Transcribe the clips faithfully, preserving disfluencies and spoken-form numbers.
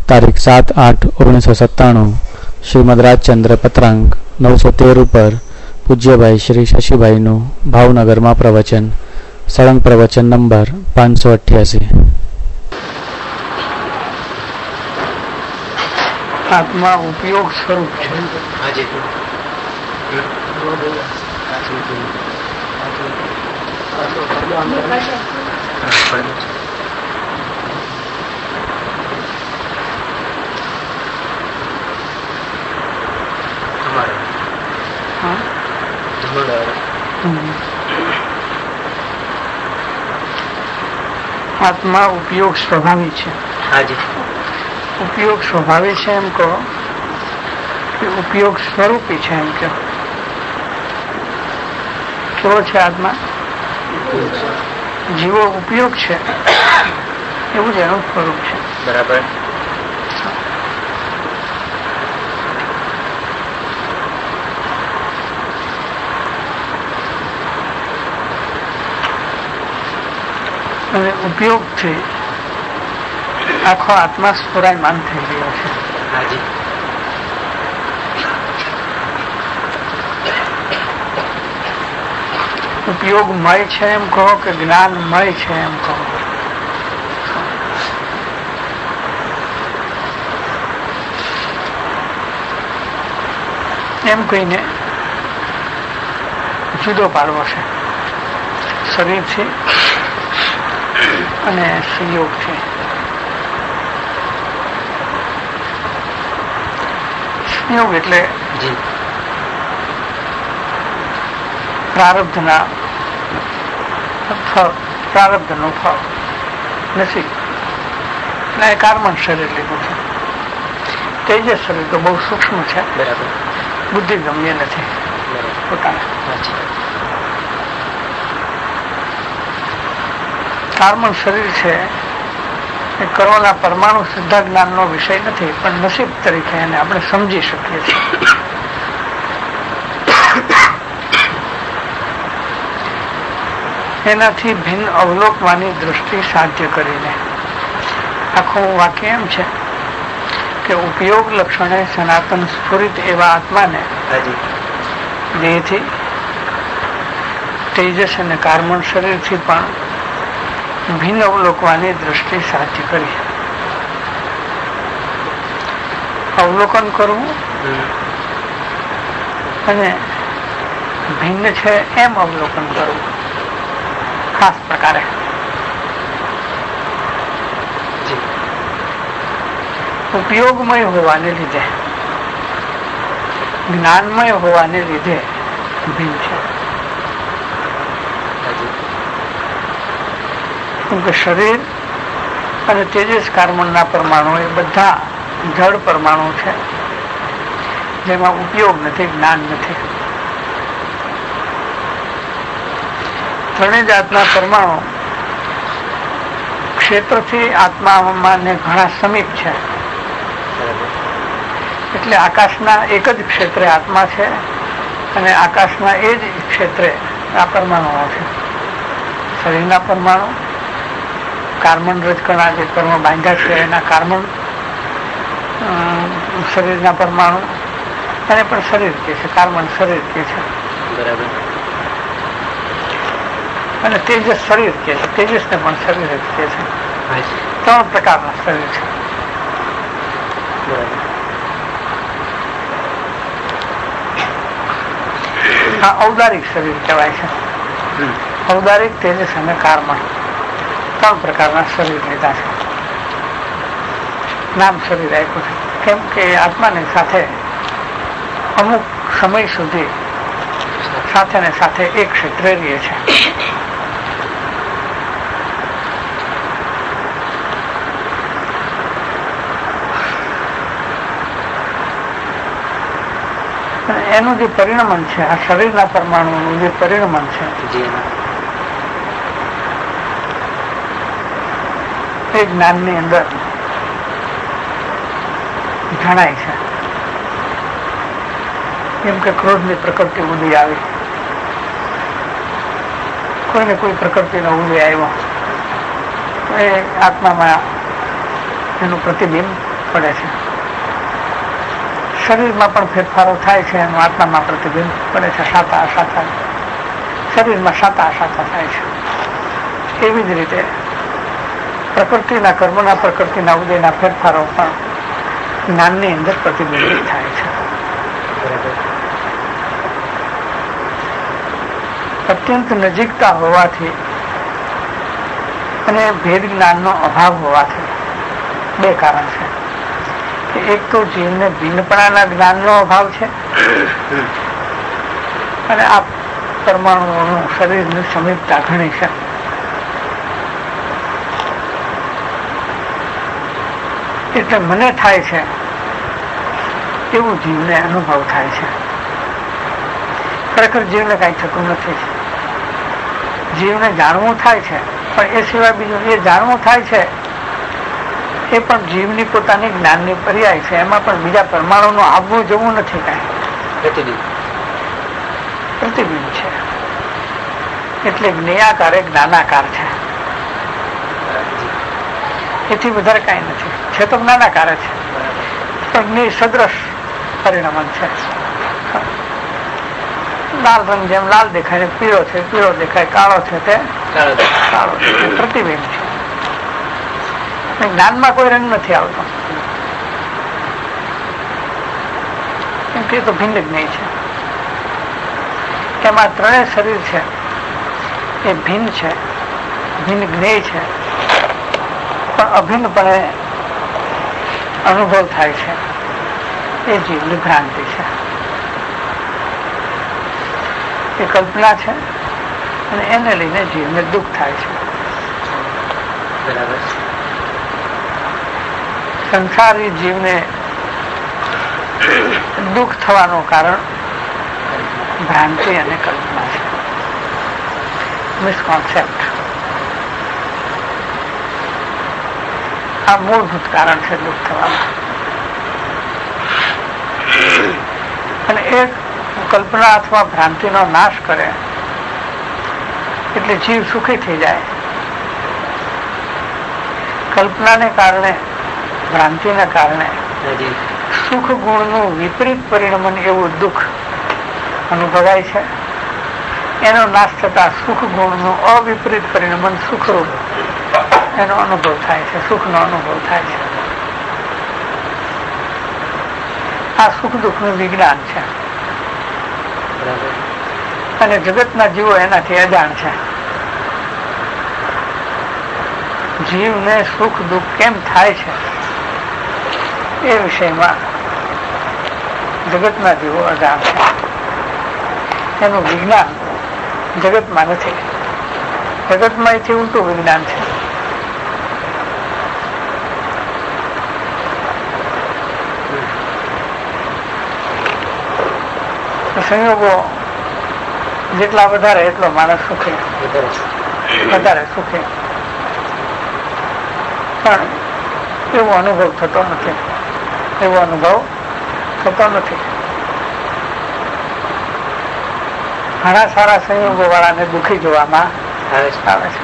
તારીખ સાત આઠ ઓગણીસો સત્તાણું શ્રીમદ રાજચંદ્ર પત્રાંક નવસો તેર ઉપર પૂજ્યભાઈ શ્રી શશીભાઈનું ભાવનગરમાં પ્રવચન, સળંગ પ્રવચન નંબર પાંચસો અઠ્યાસી. આત્મા ઉપયોગ સ્વરૂપ છે. આત્મા ઉપયોગ સ્વભાવી છે. ઉપયોગ સ્વભાવી છે એમ કહો કે ઉપયોગ સ્વરૂપી છે એમ કહો? કેવો છે આત્મા? જીવો ઉપયોગ છે એવું જ એનું સ્વરૂપ છે. બરાબર. અને ઉપયોગથી આખો આત્મા સ્ફુરાયમાન થઈ ગયો છે. ઉપયોગમય છે એમ કહો કે જ્ઞાનમય છે એમ કહો? એમ કહીને જુદો પાડવો છે શરીરથી અને સંયોગથી. સંયોગ એટલે પ્રારબ્ધના ફળ, પ્રારબ્ધનું ફળ નથી. એ કાર્બન શરીર લીધું છે. તેજસ શરીર તો બહુ સૂક્ષ્મ છે, બુદ્ધિ ગમ્ય નથી પોતાના. કાર્બન શરીર છે એ કર્મના પરમાણુ સિદ્ધા જ્ઞાનનો વિષય નથી, પણ નસીબ તરીકે એને આપણે સમજી શકીએ છીએ. એનાથી ભિન્ન અવલોકવાની દૃષ્ટિ સાધ્ય કરીને આખું વાક્ય એમ છે કે ઉપયોગ લક્ષણે સનાતન સ્ફુરિત એવા આત્માને દેહથી, તેજસ અને કાર્બન શરીરથી પણ ભિન્ન અવલોકવાની દૃષ્ટિ સાધ્ય કરી. અવલોકન કરવું અને ભિન્ન છે એમ અવલોકન કરવું ખાસ પ્રકારે. ઉપયોગમય હોવાને લીધે, જ્ઞાનમય હોવાને લીધે ભિન્ન છે. કેમકે શરીર અને તેજસ કાર્બનના પરમાણુ એ બધા જળ પરમાણુ છે, જેમાં ઉપયોગ નથી, જ્ઞાન નથી. ત્રણેય જાતના પરમાણુ ક્ષેત્રથી આત્મામાં ઘણા સમીપ છે. એટલે આકાશના એક જ ક્ષેત્રે આત્મા છે અને આકાશના એ જ ક્ષેત્રે આ પરમાણુઓ છે. શરીરના પરમાણુ, કાર્બન રજકણા જે કર્મ બાંધ્યા છે એના કાર્બન શરીરના પરમાણુ, અને પણ શરીર કે છે, કાર્બન શરીર કે છે. બરાબર. અને તેજસ શરીર કે છે, તેજસને પણ શરીર જ કે છે. ત્રણ પ્રકારના શરીર છે. આ ઔદારિક શરીર કહેવાય છે. ઔદારિક, તેજસ અને કાર્બન ત્રણ પ્રકારના શરીર લીધા છે. નામ શરીર આપ્યું છે કેમ કે આત્માની સાથે અમુક સમય સુધી સાથે ને સાથે એક ક્ષેત્રે રહે છે. એનું જે પરિણમન છે, આ શરીરના પરમાણુનું જે પરિણમન છે એ જ્ઞાનની અંદર જણાય છે. કેમ કે ક્રોધની પ્રકૃતિ ઉદય આવી, કોઈને કોઈ પ્રકૃતિનો ઉદય આવ્યો એ આત્મામાં એનું પ્રતિબિંબ પડે છે. શરીરમાં પણ ફેરફારો થાય છે એનું આત્મામાં પ્રતિબિંબ પડે છે. સાતા અસાતા શરીરમાં સાતા અસાતા થાય છે. એવી જ રીતે પ્રકૃતિના કર્મના પ્રકૃતિના ઉદયના ફેરફારો પણ જ્ઞાનની અંદર પ્રતિબિંબિત થાય છે. અત્યંત નજીકતા હોવાથી અને ભેદ જ્ઞાનનો અભાવ હોવાથી બે કારણ છે. એક તો જીવને ભિન્નપણાના જ્ઞાનનો અભાવ છે અને આ પરમાણુઓનું શરીરની સમીપતા ઘણી છે. એટલે મને થાય છે એવું જીવને અનુભવ થાય છે. ખરેખર જીવને કઈ થતું નથી. જીવને જાણવું થાય છે પણ એ સિવાય બીજું એ જાણવું થાય છે એ પણ જીવની પોતાની જ્ઞાનની પર્યાય છે. એમાં પણ બીજા પરમાણુનું આવવું જવું નથી. કઈ પ્રતિબિંબ છે. એટલે જ્ઞેયાકાર એ જ્ઞાનાકાર છે. એથી વધારે કઈ નથી. છે તો જ્ઞાનાકાર છે પણ જ્ઞેય સદ્રશ પરિણમન છે. લાલ રંગ જેમ લાલ દેખાય પીળો છે, પીળો દેખાય કાળો છે તે કાળો પ્રતિબિંબ છે. જ્ઞાનમાં કોઈ રંગ નથી આવતો કેમ કે તો ભિન્ન જ્ઞેય છે. એમાં ત્રણેય શરીર છે એ ભિન્ન છે, ભિન્ન જ્ઞેય છે પણ અભિન્નપણે અનુભવ થાય છે. એ જીવની ભ્રાંતિ છે. એ કલ્પના છે અને એને લઈને જીવને દુઃખ થાય છે. સંસારી જીવને દુઃખ થવાનું કારણ ભ્રાંતિ અને કલ્પના છે, મિસકોન્સેપ્ટ. આ મૂળભૂત કારણ છે દુઃખ થવાનું. અને એક કલ્પના અથવા ભ્રાંતિનો નાશ કરે એટલે જીવ સુખી થઈ જાય. કલ્પનાને કારણે, ભ્રાંતિને કારણે સુખ ગુણનું વિપરીત પરિણમન એવું દુઃખ અનુભવાય છે. એનો નાશ થતા સુખ ગુણનું અવિપરીત પરિણમન સુખરૂપ એનો અનુભવ થાય છે, સુખનો અનુભવ થાય છે. આ સુખ દુઃખનું વિજ્ઞાન છે અને જગતના જીવો એનાથી અજાણ છે. જીવને સુખ દુઃખ કેમ થાય છે એ વિષયમાં જગતના જીવો અજાણ છે. એનું વિજ્ઞાન જગતમાં નથી. જગતમાં એથી ઉલટું વિજ્ઞાન છે. સંયોગો જેટલા વધારે એટલો માણસ સુખી, વધારે સુખી. પણ એવો અનુભવ થતો નથી. એવો અનુભવ થતો નથી. ઘણા સારા સંયોગો વાળાને દુઃખી જોવામાં આવે છે.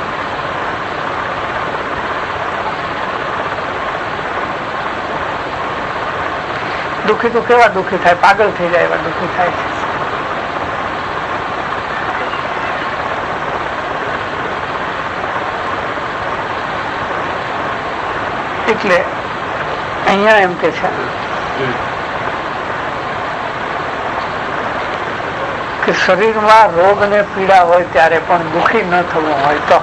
દુઃખી તો કેવા દુઃખી થાય, પાગલ થઈ જાય એવા દુઃખી થાય છે. એટલે અહીંયા એમ કે છે કે શરીરમાં રોગ ને પીડા હોય ત્યારે પણ દુઃખી ન થવું હોય તો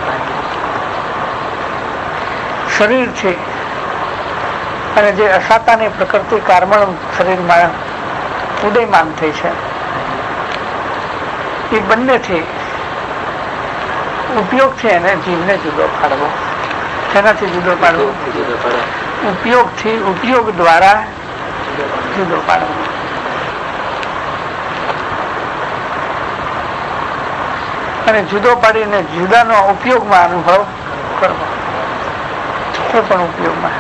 શરીરથી અને જે અસાતાની પ્રકૃતિ કાર્બન શરીરમાં ઉદયમાન થઈ છે એ બંનેથી ઉપયોગ છે એને જીવને જુદો પાડવો. તેનાથી જુદો પાડવો, ઉપયોગથી ઉપયોગ દ્વારા જુદો પાડવો. અને જુદો પાડીને જુદાનો ઉપયોગમાં અનુભવ કરવો. એ પણ ઉપયોગમાં.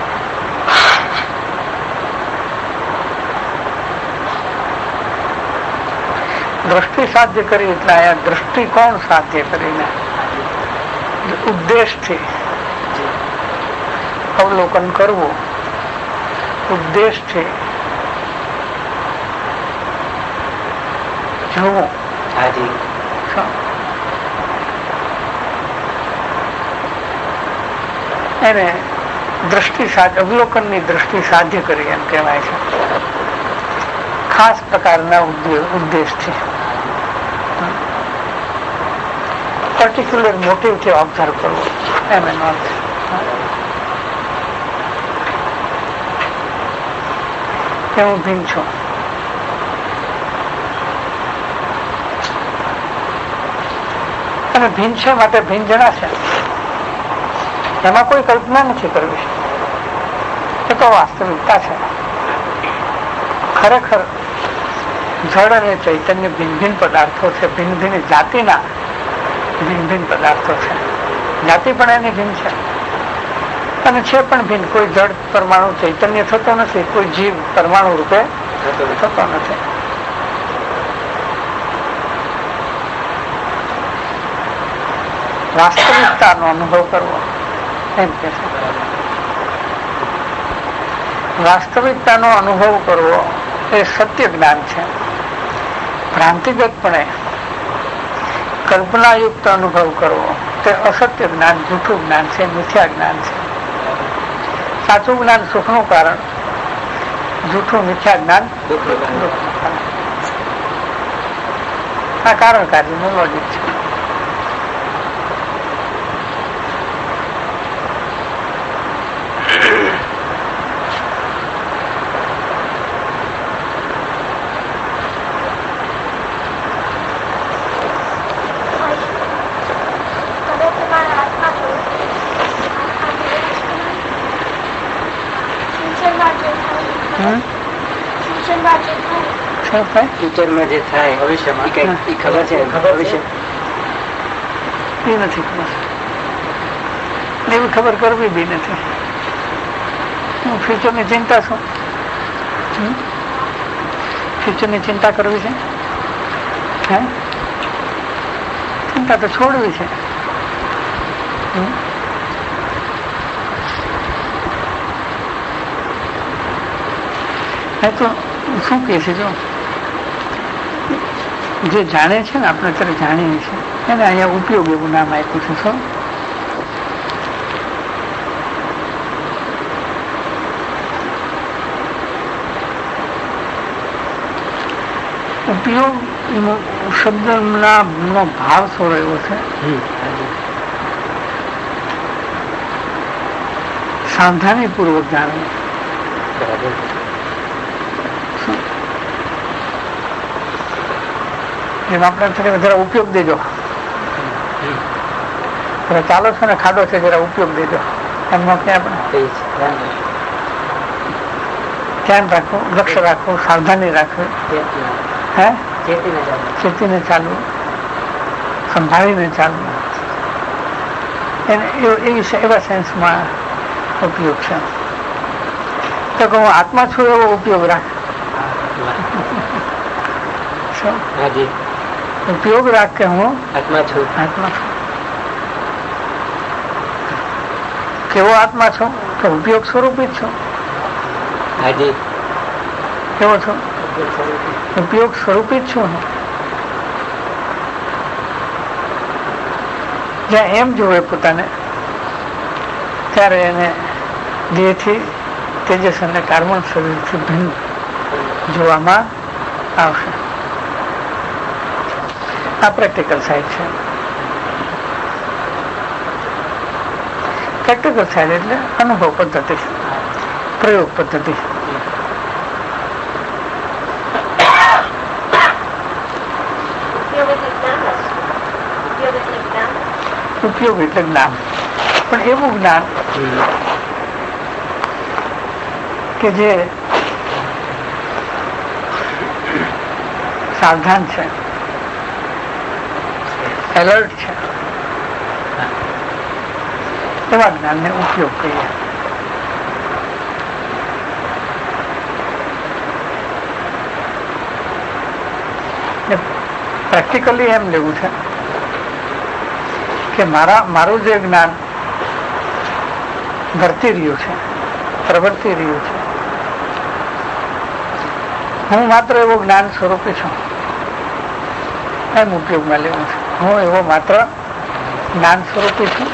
દ્રષ્ટિ સાધ્ય કરી એટલે અહીંયા દ્રષ્ટિકોણ સાધ્ય કરીને ઉદ્દેશથી અવલોકન કરવું ઉદ્દેશથી જોવું, એને દ્રષ્ટિ સાધ્ય, અવલોકનની દ્રષ્ટિ સાધ્ય કરી એમ કહેવાય છે. ખાસ પ્રકારના ઉદ્દેશથી, પર્ટિક્યુલર મોટિવથી ઓબ્ઝર્વ કરવો એમ એનો અર્થ. કે હું ભીન છું, અને ભીન છે માટે ભીન જણાશે. એમાં કોઈ કલ્પના નથી કરવી, એ તો વાસ્તવિકતા છે. ખરેખર જળ અને ચૈતન્ય ભિન્ન ભિન્ન પદાર્થો છે, ભિન્ન ભિન્ન જાતિના ભિન્ન ભિન્ન પદાર્થો છે. જાતિ પણ એની ભિન્ન છે અને છે પણ ભિન્ન. કોઈ જળ પરમાણુ ચૈતન્ય થતો નથી, કોઈ જીવ પરમાણુ રૂપે થતો નથી. વાસ્તવિકતાનો અનુભવ કરવો એમ કે છે. વાસ્તવિકતાનો અનુભવ કરવો એ સત્ય જ્ઞાન છે. ભ્રાંતિગતપણે કલ્પનાયુક્ત અનુભવ કરવો તે અસત્ય જ્ઞાન, જૂઠું જ્ઞાન છે, મિથ્યા જ્ઞાન છે. સાચું જ્ઞાન સુખનું કારણ, જૂઠું મિથ્યા જ્ઞાન દુઃખનું કારણ. આ કારણ કાર્યનું લોજિક છે. ફ્યુચરમાં જે થાય ભવિષ્યમાં ખબર છે, ભવિષ્ય એ નથી ખબર, એવી ખબર કરવી બી નથી. ફ્યુચરની ચિંતા શું? ફ્યુચરની ચિંતા કરવી છે? હે, ચિંતા તો છોડવી છે. તો શું કે છે, જો જે જાણે છે ને, આપણે અત્યારે જાણીએ છીએ, એને અહીંયા ઉપયોગ એવું નામ આપ્યું છે. શું ઉપયોગ શબ્દના નો ભાવ થોડો એવો છે, સાવધાની પૂર્વક જાણવું. એમ આપણે જરા ઉપયોગ દેજો, ચાલો છો ને ખાડો છે, જરા ઉપયોગ દેજો એમનો ક્યાં આપણે ધ્યાન રાખવું, લક્ષ્ય રાખવું, સાવધાની રાખવી, હે ચેતીને ચાલવું, સંભાળીને ચાલવું. એને એવા સેન્સમાં ઉપયોગ છે. તો હું આત્મા છું એવો ઉપયોગ રાખ, ઉપયોગ રાખ કે હું આત્મા છું. આત્મા છું કેવો આત્મા છું? તો ઉપયોગ સ્વરૂપી જ છું. કેવો છું? ઉપયોગ સ્વરૂપી જ છું. જ્યાં એમ જોવે પોતાને, ત્યારે એને દેહથી, તેજસ અને કાર્બન શરીરથી ભિન્ન જોવામાં આવશે. આ પ્રેક્ટિકલ સાઈડ છે. પ્રેક્ટિકલ સાઈડ એટલે અનુભવ પદ્ધતિ, પ્રયોગ પદ્ધતિ. ઉપયોગ એટલે જ્ઞાન, પણ એવું જ્ઞાન કે જે સાવધાન છે, એલર્ટ છે, એવા જ્ઞાનને ઉપયોગ કહીએ. પ્રેક્ટિકલી એમ લેવું છે કે મારા મારું જે જ્ઞાન વર્તી રહ્યું છે, પ્રવર્તી રહ્યું છે, હું માત્ર એવો જ્ઞાન સ્વરૂપી છું એમ ઉપયોગમાં લેવું છે. હું એવો માત્ર જ્ઞાન સ્વરૂપી છું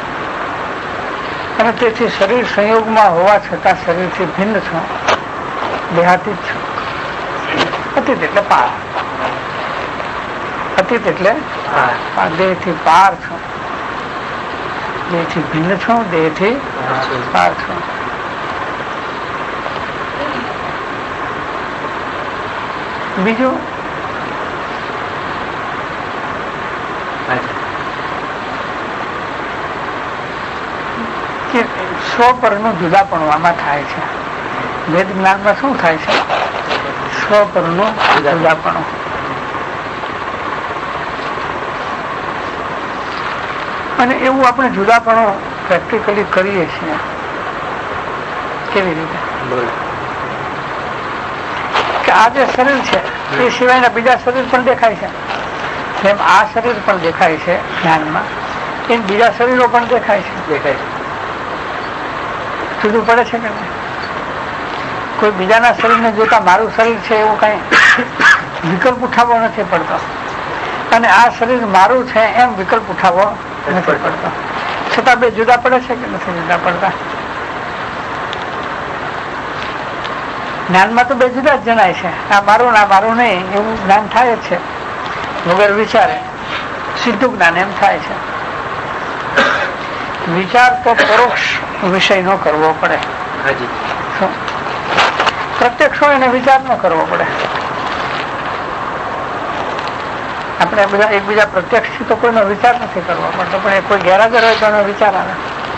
અને તેથી શરીર સંયોગમાં હોવા છતાં શરીરથી ભિન્ન છું, દેહાતીત છું. અતીત એટલે પાર, અતીત એટલે દેહથી પાર છું, દેહથી ભિન્ન છું, દેહથી પાર છું. બીજું કે સ્વપરનું જુદાપણું આમાં થાય છે. વેદ જ્ઞાનમાં શું થાય છે? સ્વપરનું જુદાપણું. અને એવું આપણે જુદાપણું પ્રેક્ટિકલી કરીએ છીએ. કેવી રીતે? કે આ જે શરીર છે એ સિવાયના બીજા શરીર પણ દેખાય છે. જેમ આ શરીર પણ દેખાય છે જ્ઞાનમાં, એમ બીજા શરીરો પણ દેખાય છે. દેખાય છે. જુદું પડે છે કે નહીં? કોઈ બીજાના શરીરને જોતા મારું શરીર છે એવું કઈ વિકલ્પ ઉઠાવવો નથી પડતો, અને આ શરીર મારું છે એમ વિકલ્પ ઉઠાવવો નથી પડતો. છતાં બે જુદા પડે છે કે નથી જુદા પડતા? જ્ઞાનમાં તો બે જુદા જ જણાય છે. આ મારું ના મારું નહીં એવું જ્ઞાન થાય જ છે વગર વિચારે. સીધું જ્ઞાન એમ થાય છે. વિચાર તો પરોક્ષ વિષય નો કરવો પડે. પ્રત્યક્ષ હોય એને વિચાર ન કરવો પડે. આપણે બધા એકબીજા પ્રત્યક્ષ થી તો કોઈનો વિચાર નથી કરવો પડતો, પણ કોઈ ગેરહાજર હોય તો એનો વિચાર આવે.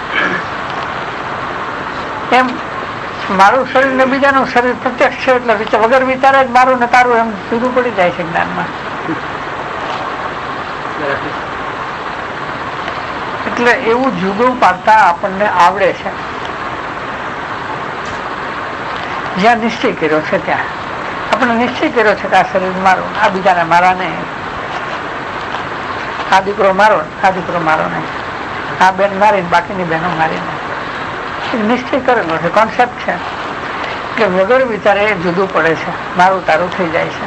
એમ મારું શરીર ને બીજાનું શરીર પ્રત્યક્ષ છે એટલે વગર વિચારે જ મારું ને તારું એમ જુદું પડી જાય છે જ્ઞાનમાં. એટલે એવું જુદું પાડતા આપણને આવડે છે. જ્યાં નિશ્ચય કર્યો છે ત્યાં આપણે નિશ્ચય કર્યો છે કે આ શરીર મારું, આ બીજાને મારા નહીં, આ દીકરો મારો, આ દીકરો મારો નહીં, આ બેન મારી બાકીની બહેનો મારી નહીં. નિશ્ચય કરેલો છે, કોન્સેપ્ટ છે કે વગર વિચારે એ જુદું પડે છે, મારું તારું થઈ જાય છે.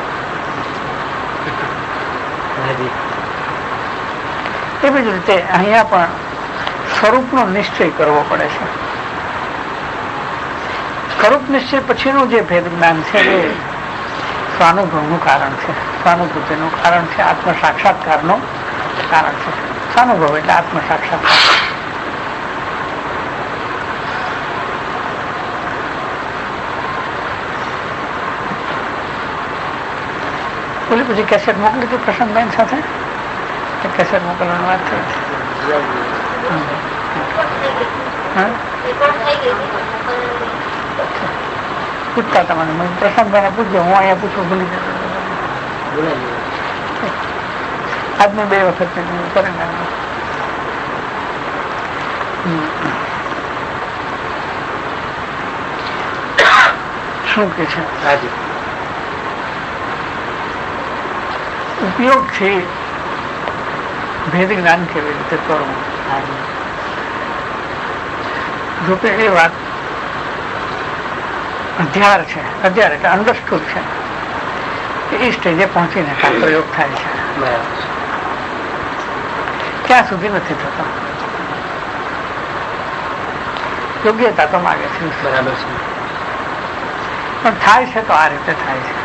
એવી જ રીતે અહીંયા પણ સ્વરૂપનો નિશ્ચય કરવો પડે છે. સ્વરૂપ નિશ્ચય પછીનું જે ભેદ જ્ઞાન છે એ સ્વાનુભવનું કારણ છે, સ્વાનુભૂતિનું કારણ છે, આત્મ સાક્ષાત્કારનું કારણ છે. સ્વાનુભવ એટલે આત્મ સાક્ષાત્કાર. બોલી પછી કેસેટ મોકલી હતી પ્રશાંતબેન સાથે, કેસેટ મોકલવાની વાત થઈ પૂછતા તમને પ્રશાંતભાઈ પૂછજો, હું અહીંયા પૂછવું ભૂલી જતો. આજની બે વખત કરીને શું કે છે ઉપયોગથી ભેદ જ્ઞાન કેવી રીતે કરવું? જોકે એ વાત અધ્યાર છે, અધ્યાર એટલે અંડરસ્ટુડ છે કે એ સ્ટેજે પહોંચીને પ્રયોગ થાય છે. ત્યાં સુધી નથી થતો. યોગ્યતા તો માગે છે, બરાબર છે, પણ થાય છે તો આ રીતે થાય છે.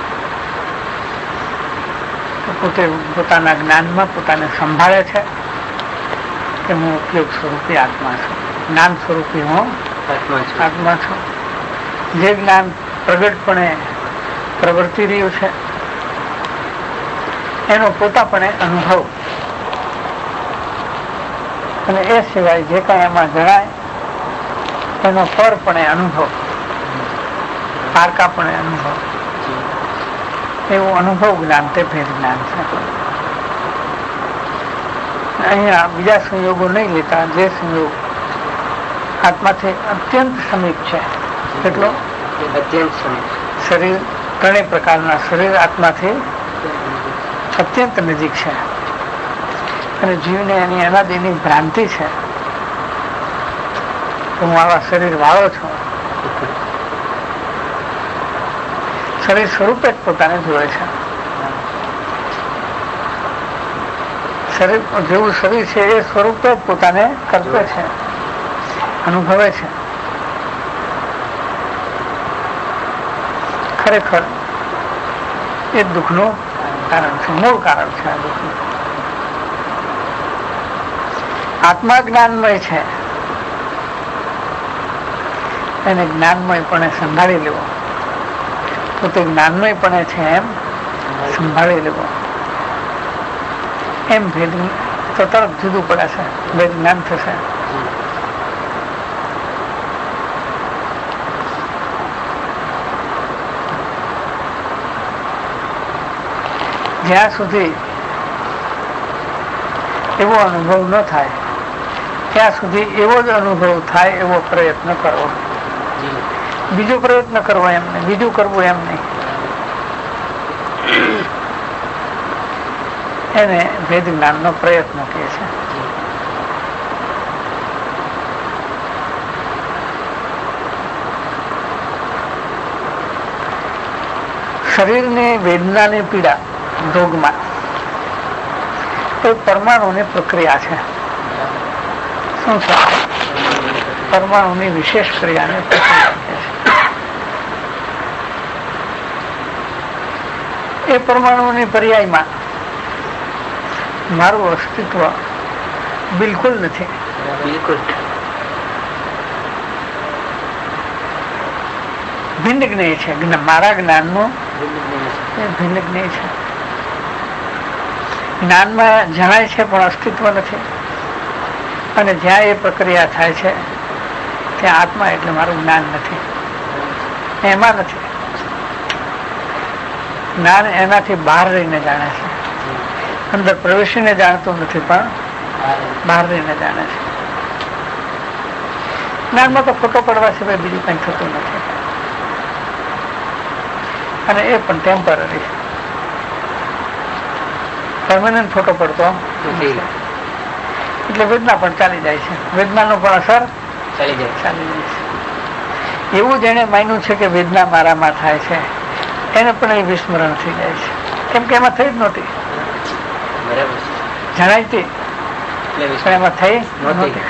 પોતે પોતાના જ્ઞાનમાં પોતાને સંભાળે છે કે હું ઉપયોગ સ્વરૂપી આત્મા છું, જ્ઞાન સ્વરૂપી હું આત્મા છું. જે જ્ઞાન પ્રગટપણે પ્રવર્તી રહ્યું છે એનો પોતાપણે અનુભવ, અને એ સિવાય જે કઈ એમાં જણાય એનો પરપણે અનુભવ, પારકાપણે અનુભવ, એવું અનુભવ જ્ઞાન તે ભેદ જ્ઞાન છે. અહીંયા બીજા સંયોગો નહીં લેતા, જે સંયોગ આત્માથી અત્યંત સમીપ છે એટલો અત્યંત સમીપ. શરીર ત્રણેય પ્રકારના શરીર આત્માથી અત્યંત નજીક છે, અને જીવને એની અનાદિની ભ્રાંતિ છે હું આવા શરીર વાળો છું. શરીર સ્વરૂપે જ પોતાને જોડે છે. શરીર જેવું શરીર છે એ સ્વરૂપે જ પોતાને કર્તવ્ય છે, અનુભવે છે. ખરેખર એ દુઃખનું કારણ છે, મૂળ કારણ છે આ દુઃખનું. આત્મા જ્ઞાનમય છે, એને જ્ઞાનમયપણે સંભાળી લેવો, પોતે જ્ઞાનમયપણે છે એમ સંભાળી લેવો. એમ ભેદ તો તરત જુદું પડે છે, ભેદ જ્ઞાન થશે. જ્યાં સુધી એવો અનુભવ ન થાય ત્યાં સુધી એવો જ અનુભવ થાય એવો પ્રયત્ન કરવો. બીજો પ્રયત્ન કરવો એમ નહીં, બીજું કરવું એમ નહીં. એને ભેદ જ્ઞાનનો પ્રયત્ન કહે છે. શરીરની વેદનાની પીડા રોગમાં એ પરમાણુની પ્રક્રિયા છે. શું છે? પરમાણુની વિશેષ ક્રિયાને પ્રક્રિયા છે. એ પરમાણુની પર્યાયમાં મારું અસ્તિત્વ બિલકુલ નથી. બિલકુલ ભિન્ન જ્ઞેય છે. મારા જ્ઞાનનું એ ભિન્ન જ્ઞેય છે. જ્ઞાનમાં જણાય છે પણ અસ્તિત્વ નથી. અને જ્યાં એ પ્રક્રિયા થાય છે ત્યાં આત્મા એટલે મારું જ્ઞાન નથી, એમાં નથી. જ્ઞાન એનાથી બહાર રહીને જાણે છે, અંદર પ્રવેશીને જાણતું નથી પણ બહાર રહીને જાણે છે. જ્ઞાનમાં તો ફોટો પડવા સિવાય બીજું કંઈ થતું નથી, અને એ પણ ટેમ્પરરી. પરમેનન્ટ ફોટો પડતો એટલે વેદના પણ ચાલી જાય છે, વેદનાનો પણ અસર ચાલી જાય ચાલી જાય છે. એવું જેને માન્યું છે કે વેદના મારામાં થાય છે એને પણ એ વિસ્મરણ થઈ જાય છે, કેમ કે એમાં થઈ જ નહોતી. જણાય હતી પણ એમાં થઈ નહોતી.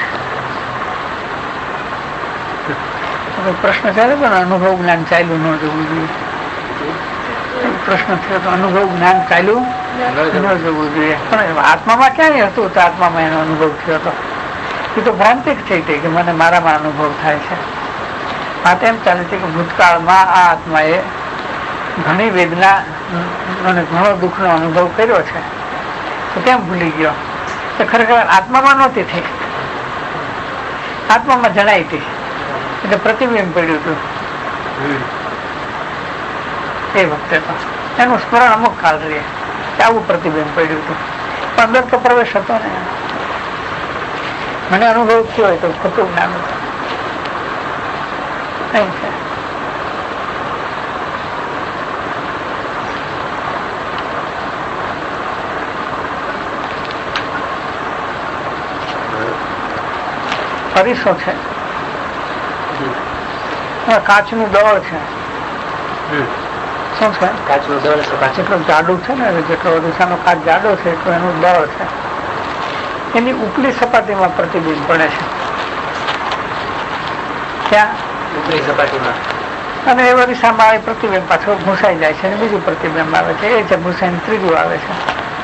પ્રશ્ન ચાલે પણ અનુભવ જ્ઞાન ચાલ્યું ન જવું જોઈએ. પ્રશ્ન થયો તો અનુભવ જ્ઞાન ચાલ્યું ન જવું જોઈએ. પણ આત્મામાં ક્યાંય હતું તો આત્મામાં એનો અનુભવ થયો હતો. એ તો ભ્રાંતિ થઈ હતી કે મને મારામાં અનુભવ થાય છે. વાત એમ ચાલે છે કે ભૂતકાળમાં આ આત્માએ ઘણી વેદના અને ઘણો દુઃખનો અનુભવ કર્યો છે, તો કેમ ભૂલી ગયો? તો ખરેખર આત્મામાં નહોતી થઈ, આત્મામાં જણાઈ હતી એટલે પ્રતિબિંબ પડ્યું હતું. એ વખતે તો એનું સ્મરણ અમુક કાળ રહે કે આવું પ્રતિબિંબ પડ્યું હતું, પણ અંદર તો પ્રવેશ હતો ને. મને અનુભવ થયો હોય તો ખોટું જ્ઞાન હતું. એમ છે. અરીસો છે, કાચનું દળ છે. શું છે? કાચનું દળ. જેટલું જાડું છે ને, જેટલો અરીસાનો કાચ જાડો છે એટલું એનું દળ છે. એની ઉપલી સપાટીમાં પ્રતિબિંબ પડે છે. ત્યાં ઉપલી સપાટીમાં, અને એ અરીસામાં એ પ્રતિબિંબ પાછળ ઘૂસાઈ જાય છે અને બીજું પ્રતિબિંબ આવે છે. એ છે ઘૂસાઈને ત્રીજું આવે છે.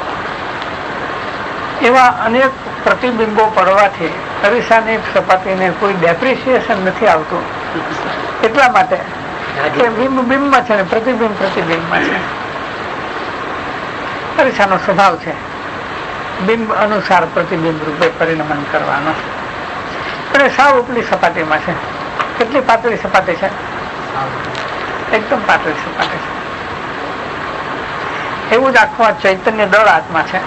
એવા અનેક પ્રતિબિંબો પડવાથી અરીસાની સપાટીને કોઈ ડેપ્રિસિએશન નથી આવતું. એટલા માટે બિંબ બિંબમાં છે ને પ્રતિબિંબ પ્રતિબિંબમાં છે. અરીસાનો સ્વભાવ છે બિંબ અનુસાર પ્રતિબિંબ રૂપે પરિણમન કરવાનો. અને સાવ ઉપલી સપાટીમાં છે. કેટલી પાતળી સપાટી છે? એકદમ પાતળી સપાટી છે. એવું જ આખું ચૈતન્ય દળ આત્મા છે.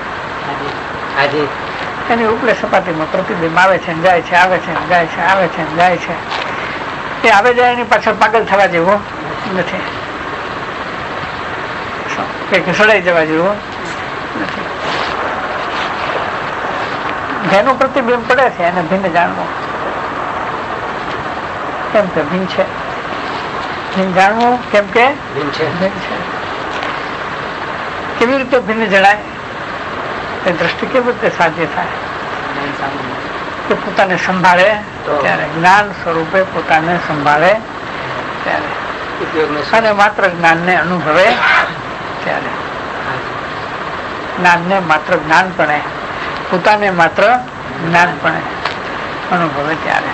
એની ઉપલે સપાટીમાં પ્રતિબિંબ આવે છે ને જાય છે, આવે છે ને જાય છે, આવે છે ને જાય છે. એ આવે જાય એની પાછળ પાગલ થવા જેવું નથી, કે ઘસડાઈ જવા જેવું નથી. જેનું પ્રતિબિંબ પડે છે એને ભિન્ન જાણવું, કેમ કે ભિન્ન છે. જાણવું કેમ કે ભિન્ન છે. કેવી રીતે ભિન્ન જણાય એ દ્રષ્ટિ કેવી રીતે સાધ્ય થાય કે પોતાને સંભાળે ત્યારે જ્ઞાન સ્વરૂપે પોતાને સંભાળે ત્યારે અને માત્ર જ્ઞાનને અનુભવે ત્યારે જ્ઞાનને માત્ર જ્ઞાનપણે પોતાને માત્ર જ્ઞાનપણે અનુભવે ત્યારે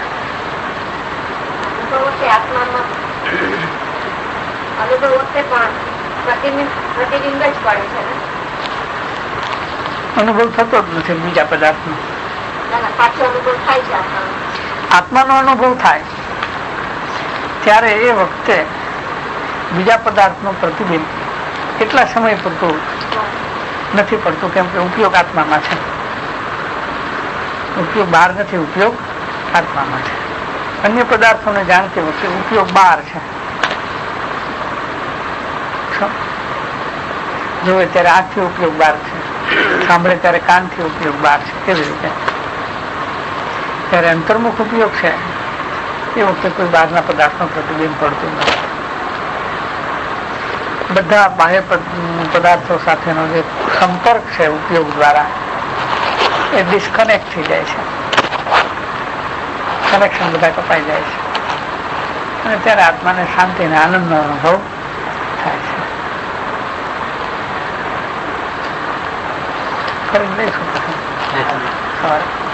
અનુભવ થતો જ નથી બીજા પદાર્થનો. આત્માનો અનુભવ થાય ત્યારે એ વખતે બીજા પદાર્થનું પ્રતિબિંબ કેટલા સમય પૂરતું નથી પડતું, કેમ કે ઉપયોગ આત્મામાં છે. ઉપયોગ બહાર નથી, ઉપયોગ આત્મામાં છે. અન્ય પદાર્થોને જાણતી વખતે ઉપયોગ બહાર છે. જોવે ત્યારે આંખથી ઉપયોગ બહાર છે, સાંભળે ત્યારે કાનથી ઉપયોગ બહાર છે. કેવી રીતે? ત્યારે અંતર્મુખ ઉપયોગ છે એ વખતે કોઈ બહારના પદાર્થનો પ્રતિબિંબ પડતું નથી. બધા બાહ્ય પદાર્થો સાથેનો જે સંપર્ક છે ઉપયોગ દ્વારા એ ડિસ્કનેક્ટ થઈ જાય છે, કનેક્શન બધા કપાઈ જાય છે અને ત્યારે આત્માને શાંતિ અને આનંદનો અનુભવ થાય છે. કરી લઈશું સવારે.